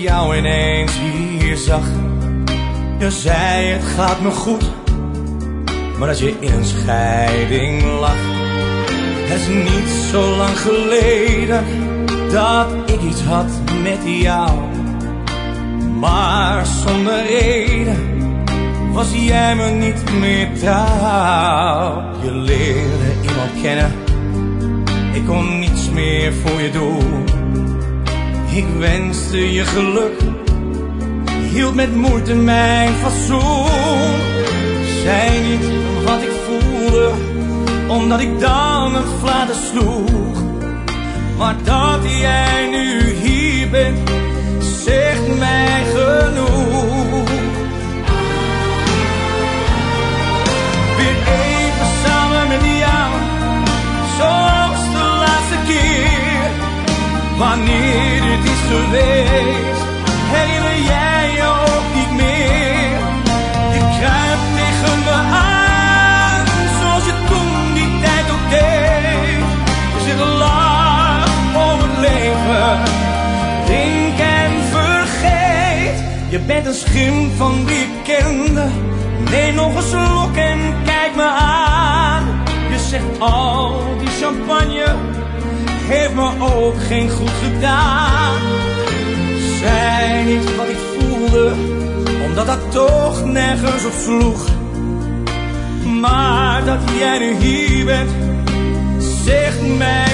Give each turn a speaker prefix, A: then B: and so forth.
A: jou ineens hier zag. Je zei het gaat me goed, maar als je in een scheiding lag. Het is niet zo lang geleden dat ik iets had met jou. Maar zonder reden was jij me niet meer trouw. Je leerde iemand kennen, ik kon niets meer voor je doen. Ik wenste je geluk, hield met moeite mijn fatsoen. Zei niet wat ik voelde, omdat ik dan een flater sloeg. Maar dat jij nu hier bent, zegt mij genoeg. Weer even samen met jou, zoals de laatste keer. Wanneer dit is geweest, herinner jij je ook niet meer. Je kruipt tegen me aan, zoals je toen die tijd ook deed. Je zegt lach om het leven, drink en vergeet. Je bent een schim van wie ik kende. Neem nog een slok en kijk me aan. Je zegt al die champagne heeft me ook geen goed gedaan. Zei niet wat ik voelde, omdat dat toch nergens op sloeg. Maar dat jij nu hier bent, zegt mij